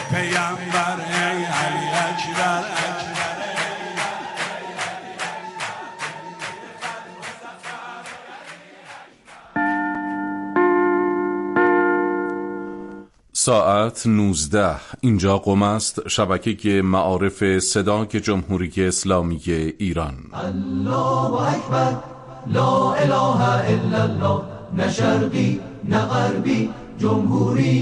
پیامبر ای علی اکبر ساعت 19 اینجا قم است، شبکه معارف صدای جمهوری اسلامی ایران. الله اکبر لا اله الا الله، نه شرقی نه غربی، جمهوری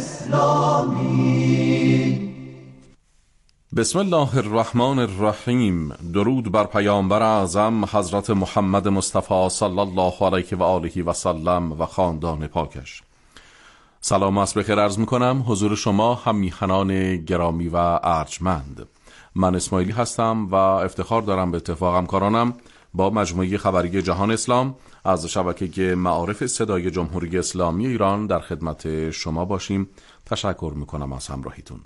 اسلامی. بسم الله الرحمن الرحیم. درود بر پیامبر اعظم حضرت محمد مصطفی صلی الله علیه و آله و سلم و خاندان پاکش. سلام عصر بخیر عرض میکنم حضور شما هم میهنان گرامی و ارجمند. من اسماعیلی هستم و افتخار دارم به اتفاق همکارانم با مجموعه خبری جهان اسلام از شبکه معارف صدای جمهوری اسلامی ایران در خدمت شما باشیم. تشکر میکنم از همراهیتون.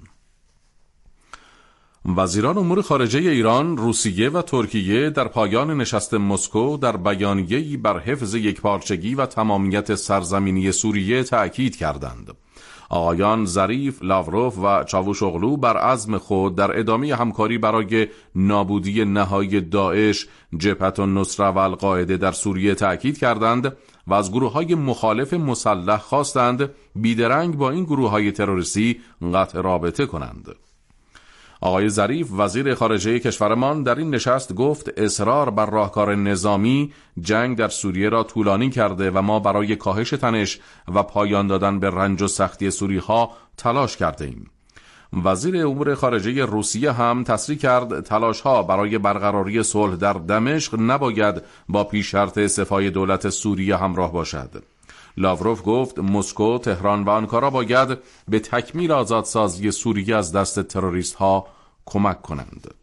وزیران امور خارجه ایران، روسیه و ترکیه در پایان نشست مسکو در بیانیه‌ای بر حفظ یکپارچگی و تمامیت سرزمینی سوریه تأکید کردند. آقایان ظریف، لاوروف و چاوشوغلو بر عزم خود در ادامه همکاری برای نابودی نهایی داعش، جبهة النصره و القاعده در سوریه تأکید کردند و از گروه‌های مخالف مسلح خواستند بیدرنگ با این گروه‌های تروریستی قطع رابطه کنند. آقای ظریف وزیر خارجه کشورمان در این نشست گفت اصرار بر راهکار نظامی جنگ در سوریه را طولانی کرده و ما برای کاهش تنش و پایان دادن به رنج و سختی سوری‌ها تلاش کرده ایم. وزیر امور خارجه روسیه هم تصریح کرد تلاش‌ها برای برقراری صلح در دمشق نباید با پیش‌شرط استعفای دولت سوریه همراه باشد. لاوروف گفت مسکو، تهران و آنکارا باید به تکمیل آزادسازی سوریه از دست تروریست ها کمک کنند.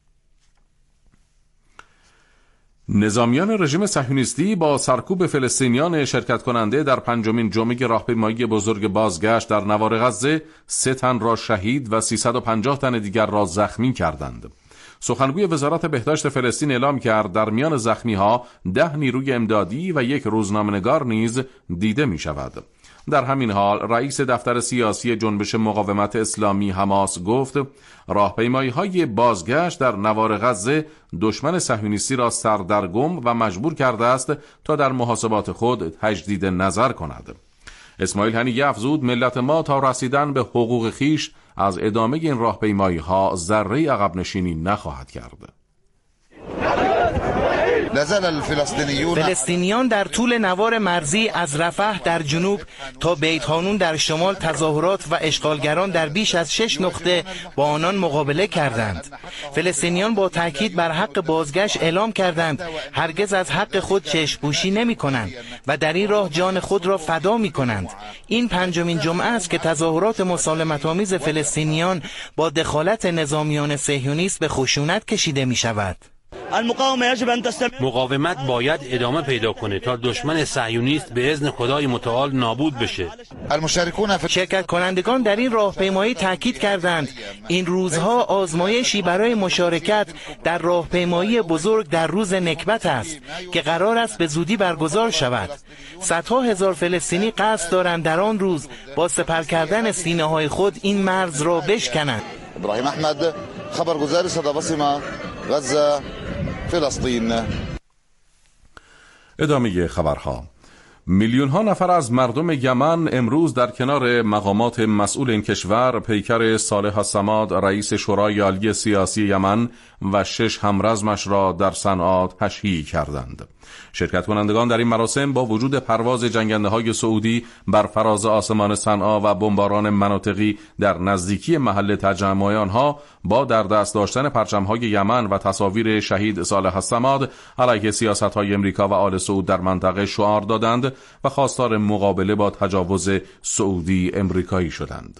نظامیان رژیم صهیونیستی با سرکوب فلسطینیان شرکت کننده در پنجمین جمعه راهپیمایی بزرگ بازگشت در نوار غزه 3 تن را شهید و 350 تن دیگر را زخمی کردند. سخنگوی وزارت بهداشت فلسطین اعلام کرد در میان زخمی ها 10 نیروی امدادی و 1 روزنامه‌نگار نیز دیده می شود. در همین حال رئیس دفتر سیاسی جنبش مقاومت اسلامی حماس گفت راهپیمایی های بازگشت در نوار غزه دشمن صهیونیستی را سردرگم و مجبور کرده است تا در محاسبات خود تجدید نظر کند. اسماعیل هنیه افزود ملت ما تا رسیدن به حقوق خیش از ادامه این راهپیمایی ها ذره عقب نشینی نخواهد کرد. فلسطینیان در طول نوار مرزی از رفح در جنوب تا بیت حانون در شمال تظاهرات و اشغالگران در بیش از 6 نقطه با آنان مقابله کردند. فلسطینیان با تاکید بر حق بازگشت اعلام کردند هرگز از حق خود چشم‌پوشی نمی‌کنند و در این راه جان خود را فدا می‌کنند. این پنجمین جمعه است که تظاهرات مسالمت‌آمیز فلسطینیان با دخالت نظامیان صهیونیست به خشونت کشیده می‌شود. مقاومت باید ادامه پیدا کنه تا دشمن صهیونیست به اذن خدای متعال نابود بشه. شرکت کنندگان در این راهپیمایی تاکید کردند این روزها آزمایشی برای مشارکت در راهپیمایی بزرگ در روز نکبت است که قرار است به زودی برگزار شود. صدها هزار فلسطینی قصد دارند در آن روز با سپر کردن سینه‌های خود این مرز را بشکنند. ابراهیم احمد، خبرگزار صدا بصمه، غزه، فلسطین. ادامه خبرها. میلیون ها نفر از مردم یمن امروز در کنار مقامات مسئول این کشور پیکر صالح الصمد رئیس شورای عالی سیاسی یمن و 6 همرزمش را در صنعا تشییع کردند. شرکت کنندگان در این مراسم با وجود پرواز جنگنده‌های سعودی بر فراز آسمان صنعا و بمباران مناطقی در نزدیکی محل تجمع آنها با در دست داشتن پرچم‌های یمن و تصاویر شهید صالح الصمد علیه سیاست‌های امریکا و آل سعود در منطقه شعار دادند و خواستار مقابله با تجاوز سعودی امریکایی شدند.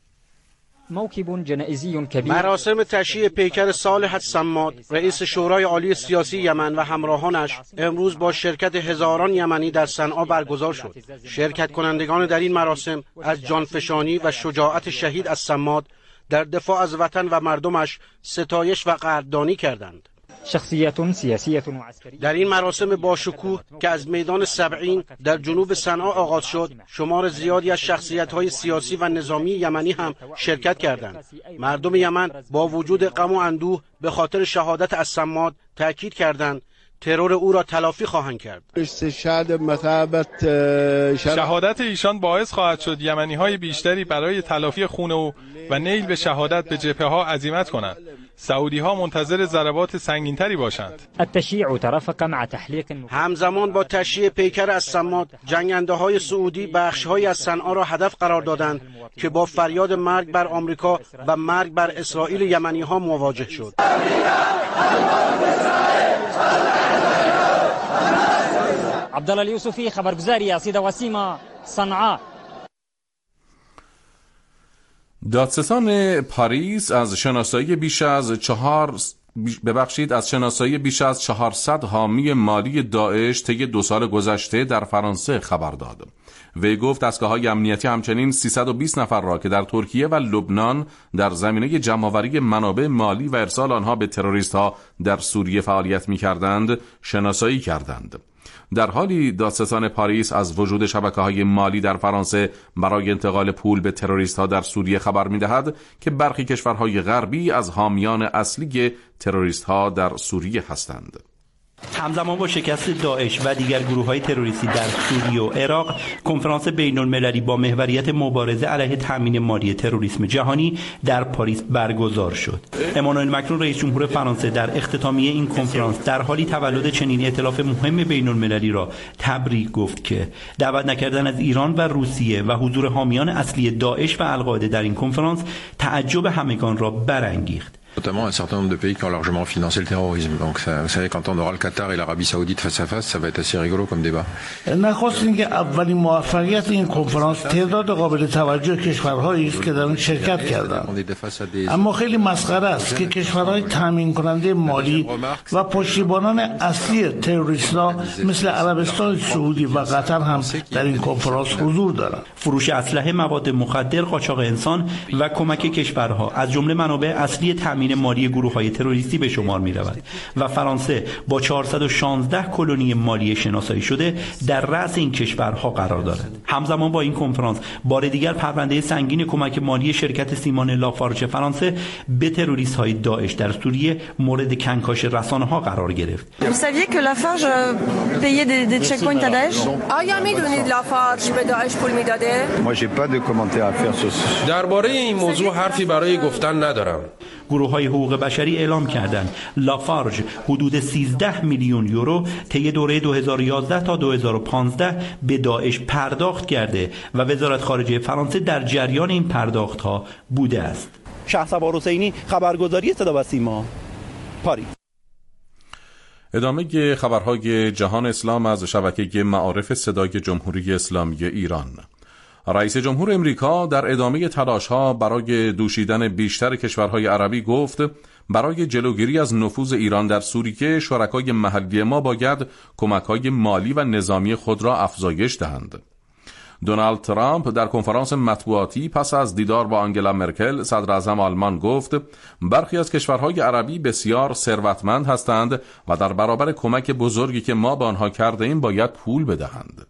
مراسم تشییع پیکر صالح الصمد رئیس شورای عالی سیاسی یمن و همراهانش امروز با شرکت هزاران یمنی در صنعا برگزار شد. شرکت کنندگان در این مراسم از جانفشانی و شجاعت شهید الصمد در دفاع از وطن و مردمش ستایش و قدردانی کردند. در این مراسم باشکوه که از میدان سبعین در جنوب صنعا آغاز شد، شمار زیادی از شخصیت‌های سیاسی و نظامی یمنی هم شرکت کردند. مردم یمن با وجود غم و اندوه به خاطر شهادت الصماد تأکید کردند ترور او را تلافی خواهند کرد. شهادت ایشان باعث خواهد شد یمنی‌های بیشتری برای تلافی خون او و نیل به شهادت به جبهه‌ها عزیمت کنند. سعودی‌ها منتظر ضربات سنگین‌تری باشند. همزمان با تشییع پیکر الصماد، جنگنده‌های سعودی بخش‌هایی از صنعا را هدف قرار دادند که با فریاد مرگ بر آمریکا و مرگ بر اسرائیل یمنی‌ها مواجه شد. عبدالله الیوسفی، خبرگزاری اسیدا وسیما، صنعا. دادستان پاریس از شناسایی بیش از 400 حامی مالی داعش طی 2 سال گذشته در فرانسه خبر داد. وی گفت دستگاه‌های امنیتی همچنین 320 نفر را که در ترکیه و لبنان در زمینه جمع‌آوری منابع مالی و ارسال آنها به تروریست‌ها در سوریه فعالیت می‌کردند شناسایی کردند. در حالی دادستان پاریس از وجود شبکه‌های مالی در فرانسه برای انتقال پول به تروریست‌ها در سوریه خبر می‌دهد که برخی کشورهای غربی از حامیان اصلی تروریست‌ها در سوریه هستند. همزمان با شکست داعش و دیگر گروه‌های تروریستی در سوریه و عراق، کنفرانس بین‌المللی با محوریت مبارزه علیه تامین مالی تروریسم جهانی در پاریس برگزار شد. امانوئل مکرون رئیس جمهور فرانسه در اختتامیه این کنفرانس در حالی تولد چنین ائتلاف مهم بین‌المللی را تبریک گفت که دعوت نکردن از ایران و روسیه و حضور حامیان اصلی داعش و القاعده در این کنفرانس تعجب همگان را برانگیخت. Notamment un certain nombre de pays qui ont largement financé le terrorisme. Donc ça, vous savez, quand on aura le Qatar et l'Arabie Saoudite face à face, ça va être assez rigolo comme débat. نخست اینکه اولین موفقیت این کنفرانس تعداد قابل توجه کشورهایی است که در آن شرکت کردند. اما خیلی مسخره است که کشورهای تامین کننده مالی و پشتیبانان اصلی تروریست‌ها مثل عربستان سعودی و قطر هم در این کنفرانس حضور دارند. فروش اسلحه، مواد مخدر، قاچاق انسان و کمک کشورها از جمله منابع اصلی تامین مالی گروه‌های تروریستی به شمار می‌رود و فرانسه با 416 کلونی مالی شناسایی شده در رأس این کشورها قرار دارد. همزمان با این کنفرانس بار دیگر پرونده سنگین کمک مالی شرکت سیمان لافارژ فرانسه به تروریست‌های داعش در سوریه مورد کنکاش رسانه‌ها قرار گرفت. Vous saviez que Lafarge payait des checkpoints à Daesh؟ آیا می‌دونید لافارژ به داعش پول میداده؟ Moi j'ai pas de commentaire à faire sur ce. درباره این موضوع حرفی برای گفتن ندارم. گروه‌های حقوق بشری اعلام کردند لافارژ حدود 13 میلیون یورو طی دوره 2011 تا 2015 به داعش پرداخت کرده و وزارت خارجه فرانسه در جریان این پرداخت‌ها بوده است. شهسوار حسینی، خبرگزاری صدا و سیما، پاریس. ادامه خبرهای جهان اسلام از شبکه معارف صدای جمهوری اسلامی ایران. رئیس جمهور امریکا در ادامه تلاش‌ها برای دوشیدن بیشتر کشورهای عربی گفت برای جلوگیری از نفوذ ایران در سوریه شرکای محلی ما باید کمک‌های مالی و نظامی خود را افزایش دهند. دونالد ترامپ در کنفرانس مطبوعاتی پس از دیدار با آنگلا مرکل صدر اعظم آلمان گفت برخی از کشورهای عربی بسیار ثروتمند هستند و در برابر کمک بزرگی که ما به آنها کرده ایم باید پول بدهند.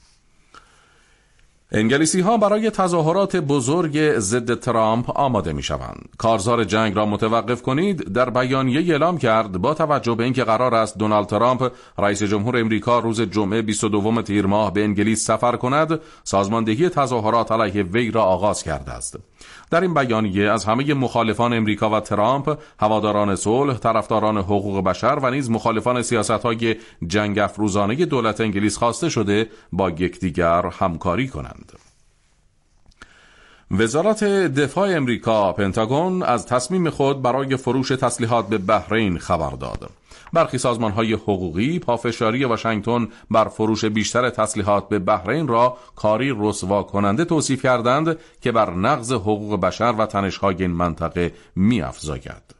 انگلیسی ها برای تظاهرات بزرگ ضد ترامپ آماده می شوند. کارزار جنگ را متوقف کنید در بیانیه اعلام کرد با توجه به اینکه قرار است دونالد ترامپ رئیس جمهور امریکا روز جمعه 22 تیر ماه به انگلیس سفر کند، سازماندهی تظاهرات علیه وی را آغاز کرده است. در این بیانیه از همه مخالفان امریکا و ترامپ، هواداران صلح، طرفداران حقوق بشر و نیز مخالفان سیاست‌های جنگ افروزانه دولت انگلیس خواسته شده با یکدیگر همکاری کنند. وزارت دفاع امریکا پنتاگون از تصمیم خود برای فروش تسلیحات به بحرین خبر داد. برخی سازمان‌های حقوقی پافشاری واشنگتن بر فروش بیشتر تسلیحات به بحرین را کاری رسوا کننده توصیف کردند که بر نقض حقوق بشر و تنش‌های این منطقه می‌افزاید.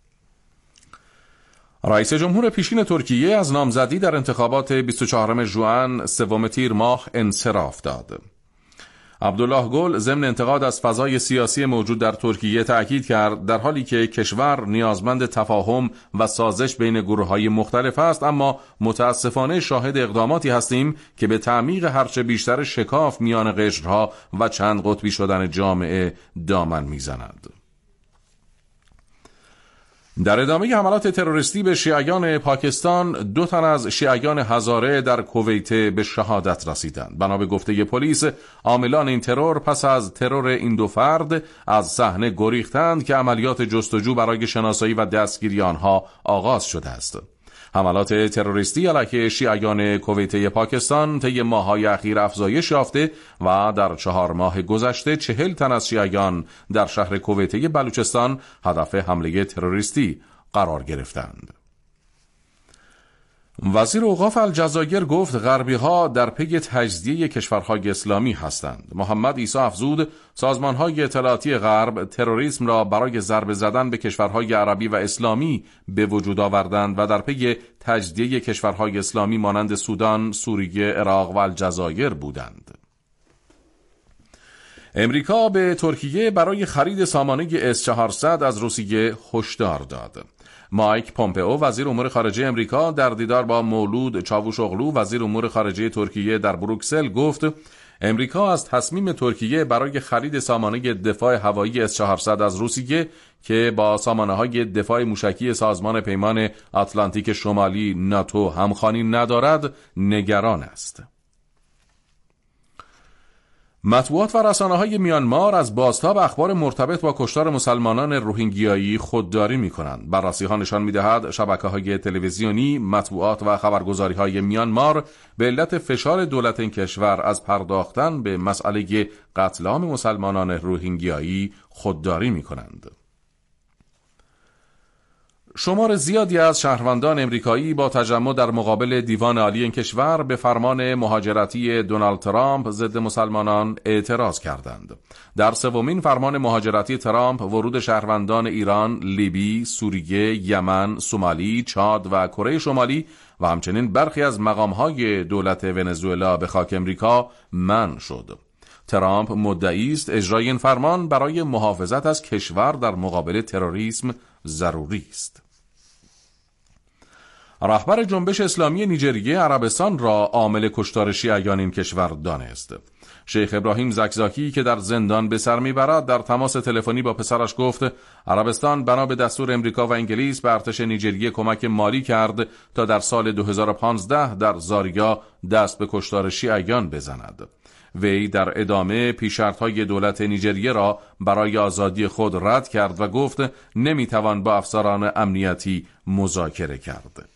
رئیس جمهور پیشین ترکیه از نامزدی در انتخابات 24 ژوئن 3 تیر ماه انصراف داد. عبدالله گل ضمن انتقاد از فضای سیاسی موجود در ترکیه تأکید کرد در حالی که کشور نیازمند تفاهم و سازش بین گروه‌های مختلف است، اما متاسفانه شاهد اقداماتی هستیم که به تعمیق هرچه بیشتر شکاف میان قشرها و چند قطبی شدن جامعه دامن میزند. در ادامه حملات تروریستی به شیعیان پاکستان 2 تن از شیعیان هزاره در کویت به شهادت رسیدند. بنا به گفته پلیس عاملان این ترور پس از ترور این 2 فرد از صحنه گریختند که عملیات جستجو برای شناسایی و دستگیری آنها آغاز شده است. حملات تروریستی علیه شیعیان کویتی پاکستان طی ماه‌های اخیر افزایش یافته و در 4 ماه گذشته 40 تن از شیعیان در شهر کویتی بلوچستان هدف حمله تروریستی قرار گرفتند. وزیر اوقاف الجزایر گفت غربی‌ها در پی تجزیه کشورهای اسلامی هستند. محمد عیسی افزود سازمان‌های اطلاعاتی غرب تروریسم را برای ضربه زدن به کشورهای عربی و اسلامی به وجود آوردند و در پی تجزیه کشورهای اسلامی مانند سودان، سوریه، عراق و الجزایر بودند. امریکا به ترکیه برای خرید سامانه S-400 از روسیه هشدار داد. مایک پومپئو وزیر امور خارجه امریکا در دیدار با مولود چاوشوغلو وزیر امور خارجه ترکیه در بروکسل گفت امریکا از تصمیم ترکیه برای خرید سامانه دفاع هوایی S-400 از روسیه که با سامانه‌های دفاع موشکی سازمان پیمان آتلانتیک شمالی ناتو همخوانی ندارد نگران است. مطبوعات و رسانه‌های میانمار از بازتاب اخبار مرتبط با کشتار مسلمانان روهینگیایی خودداری می‌کنند. بررسی‌ها نشان می‌دهد شبکه‌های تلویزیونی، مطبوعات و خبرگزاری‌های میانمار به علت فشار دولت این کشور از پرداختن به مسئله قتل عام مسلمانان روهینگیایی خودداری می‌کنند. شمار زیادی از شهروندان امریکایی با تجمع در مقابل دیوان عالی این کشور به فرمان مهاجرتی دونالد ترامپ ضد مسلمانان اعتراض کردند. در 3مین فرمان مهاجرتی ترامپ ورود شهروندان ایران، لیبی، سوریه، یمن، سومالی، چاد و کره شمالی و همچنین برخی از مقام‌های دولت ونزوئلا به خاک امریکا منع شد. ترامپ مدعی است اجرای این فرمان برای محافظت از کشور در مقابل تروریسم ضروری است. رهبر جنبش اسلامی نیجریه عربستان را عامل کشتار شیعیان این کشور دانست. شیخ ابراهیم زکزاکی که در زندان به سر میبرد در تماس تلفنی با پسرش گفت عربستان بنا به دستور امریکا و انگلیس به ارتش نیجریه کمک مالی کرد تا در سال 2015 در زاریا دست به کشتار شیعیان بزند. وی در ادامه پیشرط‌های دولت نیجریه را برای آزادی خود رد کرد و گفت نمیتوان با افسران امنیتی مذاکره کرد.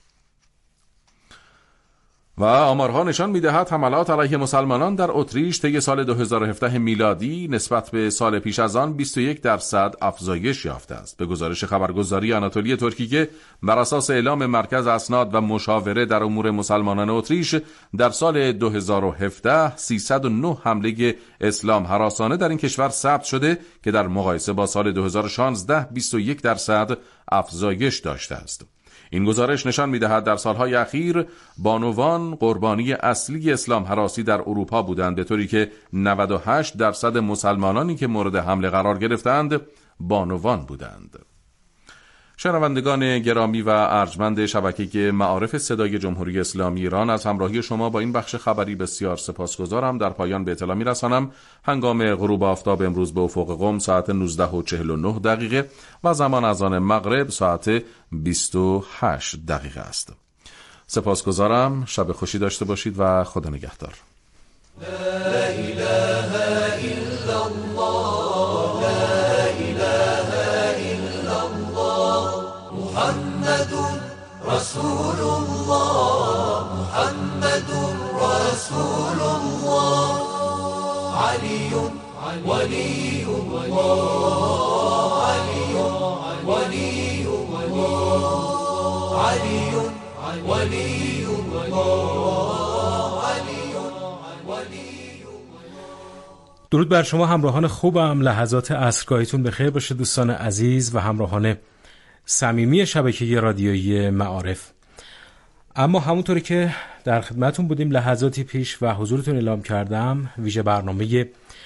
و آمارها نشان می‌دهد حملات علیه مسلمانان در اتریش طی سال 2017 میلادی نسبت به سال پیش از آن 21% افزایش یافته است. به گزارش خبرگزاری آناتولی ترکیه بر اساس اعلام مرکز اسناد و مشاوره در امور مسلمانان اتریش در سال 2017 309 حمله اسلام هراسانه در این کشور ثبت شده که در مقایسه با سال 2016 21% افزایش داشته است. این گزارش نشان می‌دهد در سالهای اخیر بانوان قربانی اصلی اسلام هراسی در اروپا بودند، به طوری که 98% مسلمانانی که مورد حمله قرار گرفتند بانوان بودند. شنوندگان گرامی و ارجمند شبکه معارف صدای جمهوری اسلامی ایران، از همراهی شما با این بخش خبری بسیار سپاسگزارم. در پایان به اطلاع می‌رسانم هنگام غروب آفتاب امروز به افق قم ساعت 19:49 و زمان اذان مغرب ساعت 28 است. سپاسگزارم. شب خوشی داشته باشید و خدا نگهدار. لا اله الا الله، لا اله الا الله، محمد رسول الله، محمد رسول الله، علی ولی الله، علی ولی الله، علی ولی الله، علی ولی. درود بر شما همراهان خوبم. لحظات عصرگاهیتون بخیر باشه دوستان عزیز و همراهان صمیمی شبکه رادیویی معارف. اما همونطوری که در خدمتون بودیم لحظاتی پیش و حضورتون اعلام کردم، ویژه برنامه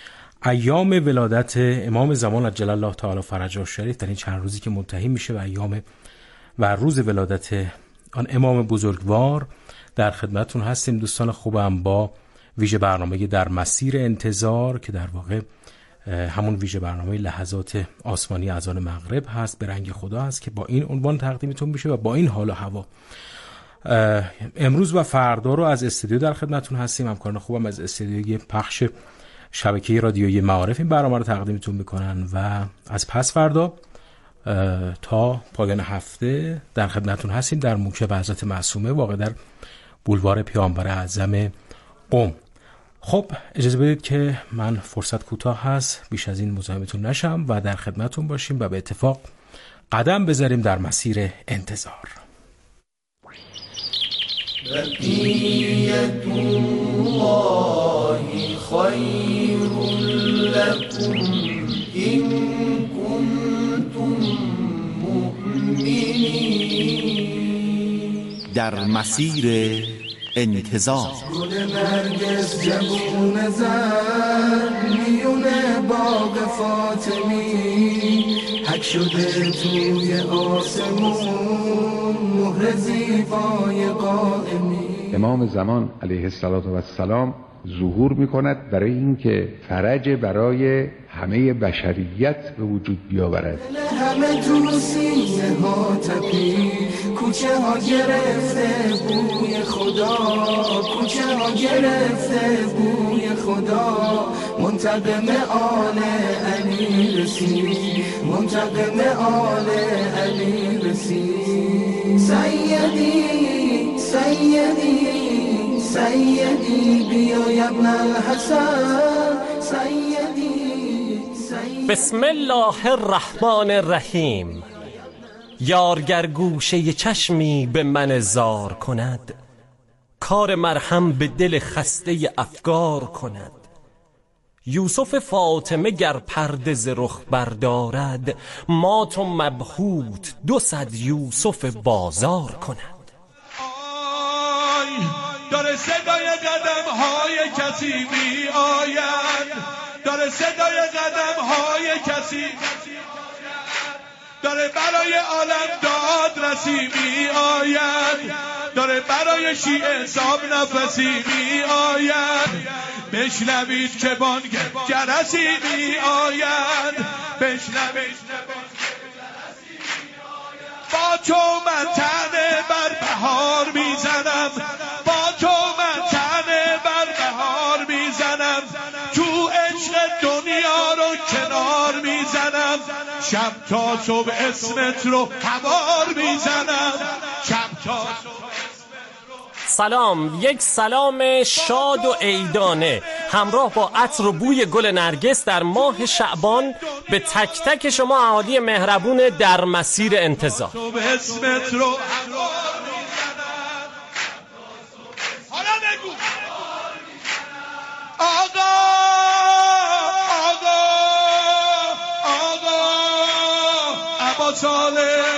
ایام ولادت امام زمان عجل الله تعالی فرجه الشریف در این چند روزی که منتهی میشه و ایام و روز ولادت آن امام بزرگوار در خدمتتون هستیم دوستان خوبم با ویژه برنامه در مسیر انتظار که در واقع همون ویژه برنامه لحظات آسمانی اذان مغرب هست، به رنگ خدا هست که با این عنوان تقدیمتون میشه و با این حال و هوا. امروز و فردا رو از استودیو در خدمتتون هستیم. همکاران خوبم از استودیوی پخش شبکه رادیویی معارف این برنامه رو تقدیمتون میکنن و از پس فردا تا پایان هفته در خدمتتون هستیم در موکب حضرت معصومه واقع در بولوار پیامبر اعظم قم. خب اجازه بدید که من فرصت کوتاه هست بیش از این مزاحمتون نشم و در خدمتتون باشیم و به اتفاق قدم بذاریم در مسیر انتظار. بقیت الله خیر لکم این کنتم مؤمنین. در مسیر انتظار گل نرگس جوون زن میونه باغ فاطمی حک شده توی آسمون مهر زیبای قائمی. امام زمان علیه السلام ظهور میکند برای اینکه فرج برای همه بشریت به وجود بیاورد. همه تو سینه ها تپی کوچه ها گرفته بوی خدا، کوچه ها گرفته بوی خدا. منتقم آل علی رسید، منتقم آل علی رسید. سیدی سیدی سیدی بیای ابن الحسن سیدی. بسم الله الرحمن الرحیم. یارگر گوشه چشمی به من زار کند، کار مرهم به دل خسته افگار کند. یوسف فاطمه گر پرده ز رخ بردارد، مات و مبهوت 200 یوسف بازار کند. داره صدای قدم های کسی می آید، داره صدای قدم های کسی داره برای عالم داد رسی می آید، داره برای شیعه حساب نفسی می آید. بشنوید که بانگ جرسی می آید، بشنوید با تو من تنه بر بهار میزنم، با تو من تنه بر بهار میزنم. تو عشق دنیا رو کنار میزنم، شب تا صبح اسمت رو هوار میزنم، شب تا صبح. سلام، یک سلام شاد و عیدانه همراه با عطر و بوی گل نرگس در ماه شعبان به تک تک شما اهالی مهربون در مسیر انتظار. اسمت رو حالا بگو آقا آقا آقا عبا صالح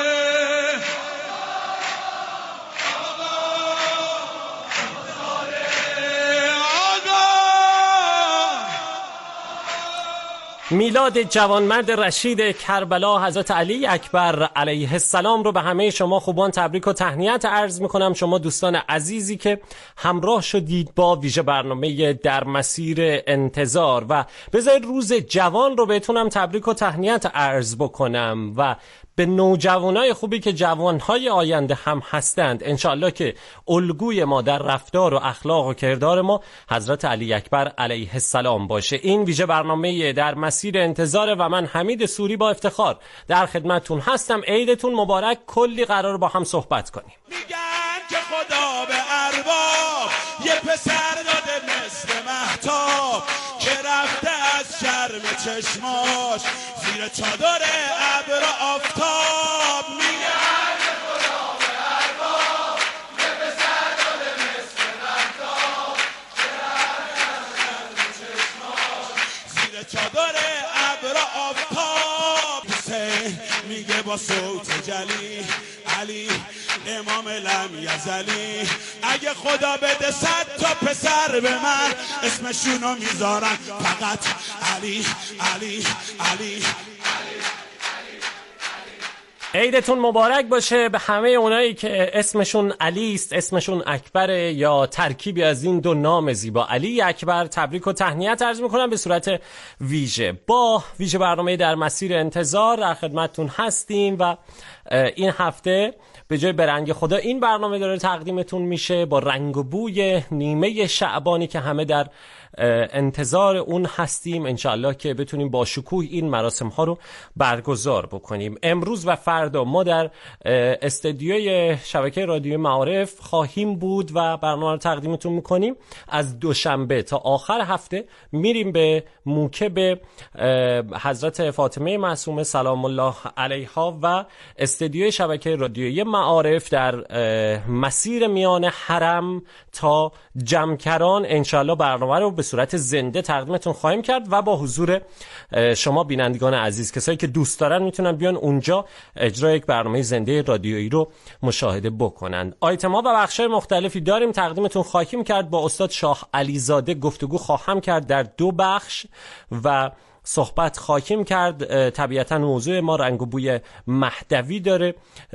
میلاد جوانمرد رشید کربلا حضرت علی اکبر علیه السلام رو به همه شما خوبان تبریک و تهنیت عرض میکنم. شما دوستان عزیزی که همراه شدید با ویژه برنامه در مسیر انتظار و بذارید روز جوان رو بهتونم تبریک و تهنیت عرض بکنم و به نوجوانای خوبی که جوانهای آینده هم هستند انشالله که الگوی ما در رفتار و اخلاق و کردار ما حضرت علی اکبر علیه السلام باشه. این ویژه برنامه در مسیر انتظار و من حمید سوری با افتخار در خدمتتون هستم. عیدتون مبارک. کلی قرار با هم صحبت کنیم. میگن که خدا به ارباب یه پسر داده مثل مهتاب که رفته از شرم چشماش زیر چادر ابر آفتاب. میگن که خدا به ارباب یه پسر داده مثل مهتاب که رفته از شرم چشماش زیر چادر ابر آفتاب. حسین میگه با صوت جلی علی امام لم یزلی اگه خدا بده 100 تا پسر به من اسمشونو میذارن فقط علی علی علی. عیدتون مبارک باشه به همه اونایی که اسمشون علی است، اسمشون اکبر یا ترکیبی از این دو نام زیبا علی اکبر. تبریک و تهنیت عرض میکنم به صورت ویژه. با ویژه برنامه در مسیر انتظار در خدمتتون هستیم و این هفته به جای برنگ خدا این برنامه داره تقدیمتون میشه با رنگ و بوی نیمه شعبانی که همه در انتظار اون هستیم. انشالله که بتونیم با شکوه این مراسم ها رو برگزار بکنیم. امروز و فردا ما در استدیوی شبکه رادیو معارف خواهیم بود و برنامه رو تقدیمتون میکنیم. از دوشنبه تا آخر هفته میریم به موکب حضرت فاطمه معصومه سلام الله علیها و استدیوی شبکه رادیویی معارف در مسیر میان حرم تا جمکران. انشالله برنامه رو به صورت زنده تقدیمتون خواهیم کرد و با حضور شما بینندگان عزیز. کسایی که دوست دارن میتونن بیان اونجا اجرای یک برنامه زنده رادیویی رو مشاهده بکنن. آیتم‌ها و بخش‌های مختلفی داریم تقدیمتون خواهیم کرد. با استاد شاه علیزاده گفتگو خواهم کرد در 2 بخش و صحبت خواهیم کرد. طبیعتا موضوع ما رنگ و بوی مهدوی داره.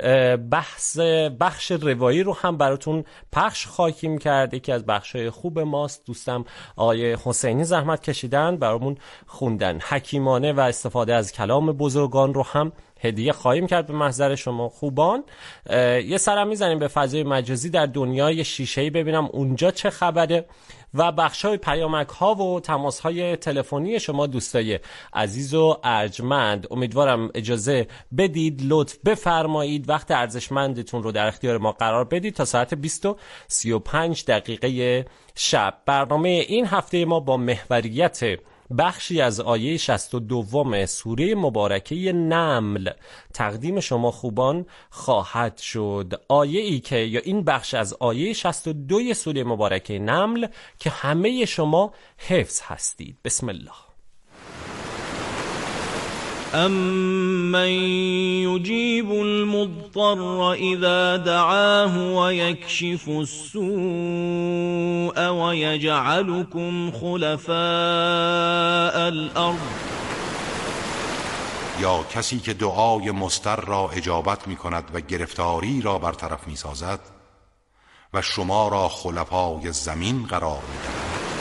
بخش روایی رو هم براتون پخش خواهیم کرد. یکی از بخش‌های خوب ماست، دوستم آقای حسینی زحمت کشیدن برامون خوندن حکیمانه و استفاده از کلام بزرگان رو هم هدیه خواهیم کرد به محضر شما خوبان. یه سرم میزنیم به فضای مجازی در دنیای شیشه‌ای ببینم اونجا چه خبره و بخش‌های پیامک‌ها و تماس‌های تلفنی شما دوستای عزیز و ارجمند. امیدوارم اجازه بدید، لطف بفرمایید، وقت ارزشمندتون رو در اختیار ما قرار بدید تا ساعت 20:35 شب. برنامه این هفته ما با محوریت بخشی از آیه 62 سوره مبارکه نمل تقدیم شما خوبان خواهد شد. آیه ای که یا این بخش از آیه 62 سوره مبارکه نمل که همه شما حفظ هستید. بسم الله. أَمَّنْ يُجِيبُ الْمُضْطَرَّ إِذَا دَعَاهُ وَيَكْشِفُ السُّوءَ وَيَجْعَلُكُمْ خُلَفَاءَ الْأَرْضِ. یا کسی که دعای مضطر را اجابت می کند و گرفتاری را برطرف می سازد و شما را خلفای زمین قرار می دهد.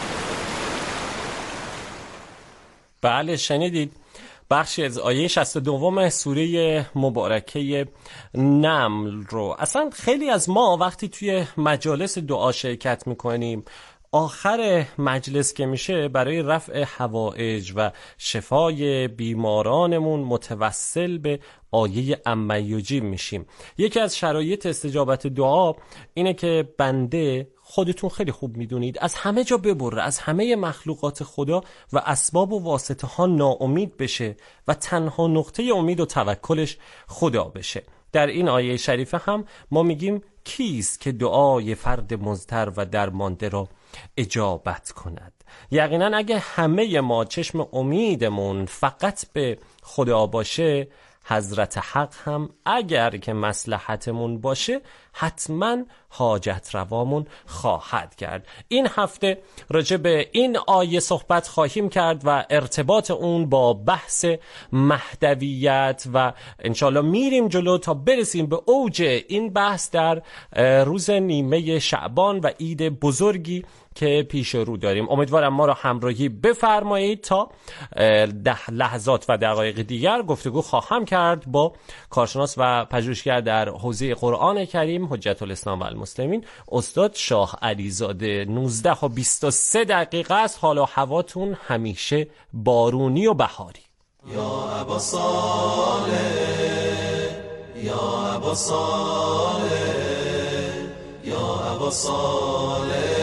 بله شنیدید بخشی از آیه 62 سوره مبارکه نمل رو. اصلا خیلی از ما وقتی توی مجالس دعا شرکت میکنیم آخر مجلس که میشه برای رفع حوائج و شفای بیمارانمون متوسل به آیه اما یجیب میشیم. یکی از شرایط استجابت دعا اینه که بنده، خودتون خیلی خوب میدونید، از همه جا ببره، از همه مخلوقات خدا و اسباب و واسطه ها ناامید بشه و تنها نقطه امید و توکلش خدا بشه. در این آیه شریفه هم ما میگیم کیست که دعای فرد مضطر و درمانده را اجابت کند. یقینا اگه همه ما چشم امیدمون فقط به خدا باشه، حضرت حق هم اگر که مصلحتمون باشه حتما حاجت روامون خواهد کرد. این هفته راجع به این آیه صحبت خواهیم کرد و ارتباط اون با بحث مهدویت و انشالله میریم جلو تا برسیم به اوج این بحث در روز نیمه شعبان و عید بزرگی که پیش رو داریم. امیدوارم ما را همراهی بفرمایید. تا 10 لحظات و دقایق دیگر گفتگو خواهم کرد با کارشناس و پژوهشگر در حوزه قرآن کریم حجت الاسلام و المسلمین استاد شاه علیزاده. 19:23 است. حال و هواتون همیشه بارونی و بهاری. یا ابا صالح، یا ابا صالح، یا ابا صالح،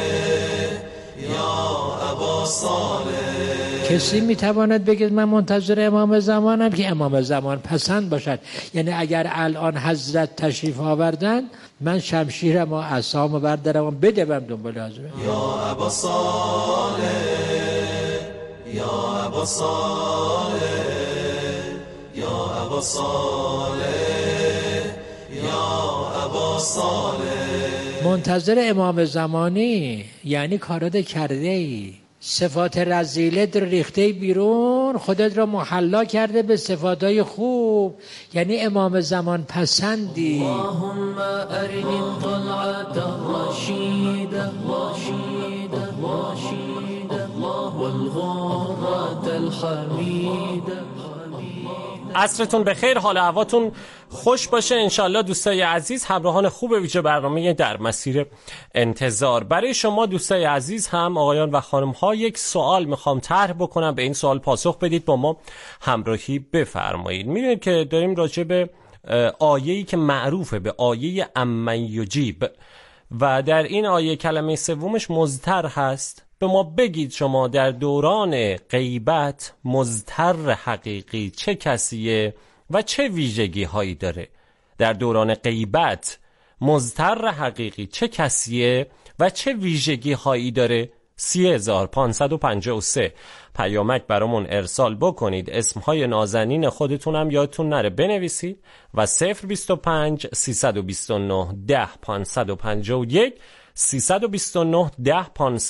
کسی میتواند بگید من منتظر امام زمانم که امام زمان پسند باشد. یعنی اگر الان حضرت تشریف آوردن من شمشیرم و عصامو بردارم و بدوم دنبال حضرت. یا ابا صالح، یا ابا صالح، یا ابا صالح، یا ابا صالح. منتظر امام زمانی یعنی کارات کرده ای. صفات رذیله ریخته بیرون، خودت را محلا کرده به صفاتهای خوب، یعنی امام زمان پسندی. اللهم ارنی الطلعة الرشیدة والغرة الحمیدة. عصرتون بخیر، حال هواتون خوش باشه انشالله دوستای عزیز، همراهان خوب ویژه برنامه در مسیر انتظار. برای شما دوستای عزیز هم آقایان و خانم ها یک سوال میخوام طرح بکنم، به این سوال پاسخ بدید، با ما همراهی بفرمایید. میدونید که داریم راجع به آیه‌ای که معروفه به آیه امن یجیب و در این آیه کلمه سومش مضطر هست. به ما بگید شما در دوران غیبت مضطر حقیقی چه کسیه و چه ویژگی هایی داره؟ در دوران غیبت مضطر حقیقی چه کسیه و چه ویژگی هایی داره؟ 3553 پیامک برامون ارسال بکنید، اسمهای نازنین خودتونم یادتون نره بنویسید و 025 329 10 551 329 10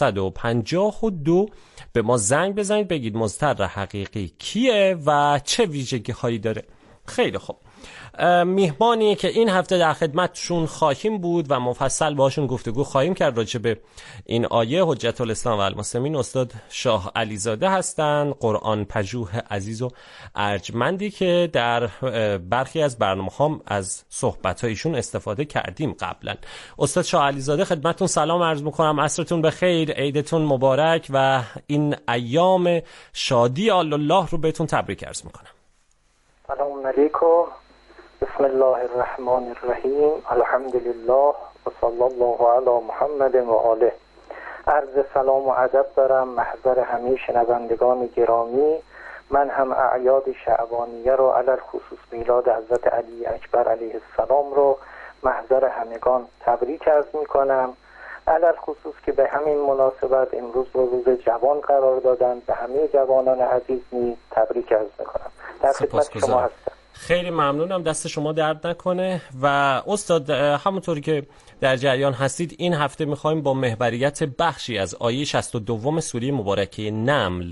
552 به ما زنگ بزنید، بگید مضطر حقیقی کیه و چه ویژگی هایی داره. خیلی خوب، میهمانی که این هفته در خدمتشون خواهیم بود و مفصل باشون گفتگو خواهیم کرد راجع به این آیه حجت الاسلام و المسلمین استاد شاه علیزاده هستند، قرآن پژوه عزیز و ارجمندی که در برخی از برنامه‌هام از صحبت‌هایشون استفاده کردیم قبلا. استاد شاه علیزاده خدمتتون سلام عرض می‌کنم، عصرتون بخیر، عیدتون مبارک و این ایام شادی الله رو بهتون تبریک عرض می‌کنم. سلام علیکم، بسم الله الرحمن الرحیم، الحمد لله و صلی الله علی محمد و آله. عرض سلام و ادب دارم محضر همه شنوندگان گرامی. من هم اعیاد شعبانیه رو علی خصوص میلاد حضرت علی اکبر علیه السلام رو محضر همگان تبریک عرض میکنم. علی خصوص که به همین مناسبت امروز رو روز جوان قرار دادن، به همه جوانان عزیز نیز تبریک عرض میکنم. در خدمت شما هستم. خیلی ممنونم، دست شما درد نکنه. و استاد همونطوری که در جریان هستید این هفته میخوایم با محوریت بخشی از آیه 62 سوره مبارکه نمل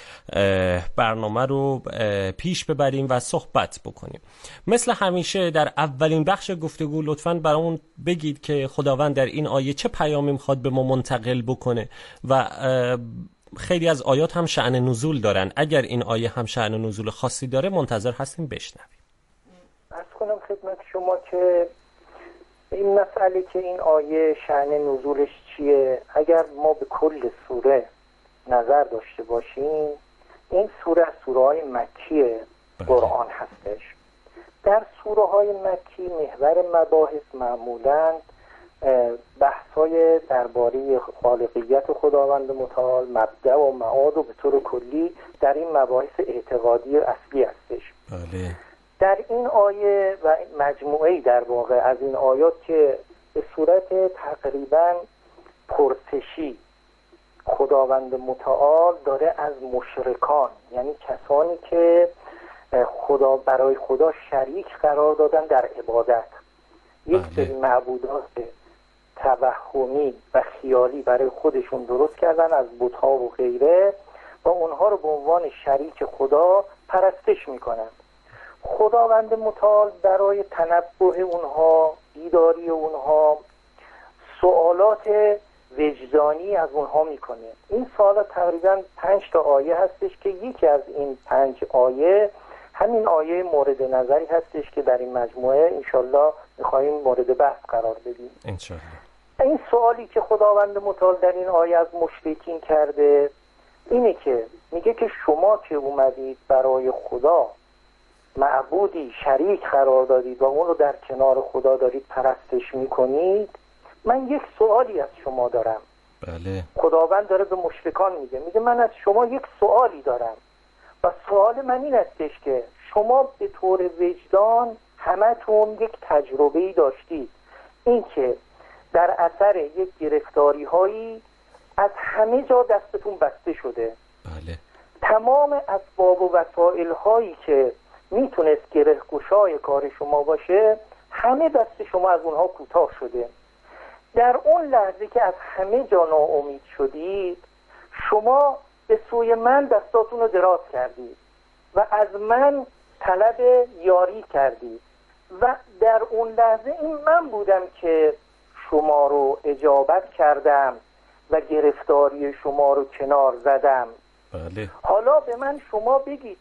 برنامه رو پیش ببریم و صحبت بکنیم. مثل همیشه در اولین بخش گفتگو لطفاً برامون بگید که خداوند در این آیه چه پیامی میخواد به ما منتقل بکنه و خیلی از آیات هم شأن نزول دارن. اگر این آیه هم شأن نزول خاصی داره منتظر هستیم بشنویم. عرض کنم خدمت شما که این مسئله که این آیه شأن نزولش چیه، اگر ما به کل سوره نظر داشته باشیم، این سوره سوره های مکی قرآن هستش. در سوره های مکی محور مباحث معمولاً بحث‌های درباره خالقیت خداوند متعال، مبدأ و معاد و به طور کلی در این مباحث اعتقادی اصلی هستش. بله. در این آیه و مجموعه‌ای در واقع از این آیات که به صورت تقریباً پرسشی خداوند متعال داره از مشرکان، یعنی کسانی که برای خدا شریک قرار دادن در عبادت، یک سری معبودات توهمی و خیالی برای خودشون درست کردن از بت‌ها و غیره و اونها رو به عنوان شریک خدا پرستش میکنن. خداوند متعال برای تنبه اونها، بیداری اونها، سوالات وجدانی از اونها میکنه. این سوالات تقریبا 5 تا آیه هستش که یکی از این 5 آیه همین آیه مورد نظری هستش که در این مجموعه انشالله میخواییم مورد بحث قرار بدیم. انشالله. این سوالی که خداوند متعال در این آیه از مشرکین کرده اینه که میگه که شما که اومدید برای خدا معبودی شریک قرار دادید و اون رو در کنار خدا دارید پرستش میکنید، من یک سوالی از شما دارم. بله. خداوند داره به مشرکان میگه من از شما یک سوالی دارم و سوال من این هستش که شما به طور وجدان همتون یک تجربه‌ای داشتید، این که در اثر یک گرفتاری هایی از همه جا دستتون بسته شده. بله. تمام اسباب و وسایل هایی که میتونست گره گشای کار شما باشه همه دست شما از اونها کوتاه شده. در اون لحظه که از همه جا ناامید شدید، شما به سوی من دستاتون رو دراز کردید و از من طلب یاری کردید و در اون لحظه این من بودم که شما رو اجابت کردم و گرفتاری شما رو کنار زدم. بله. حالا به من شما بگید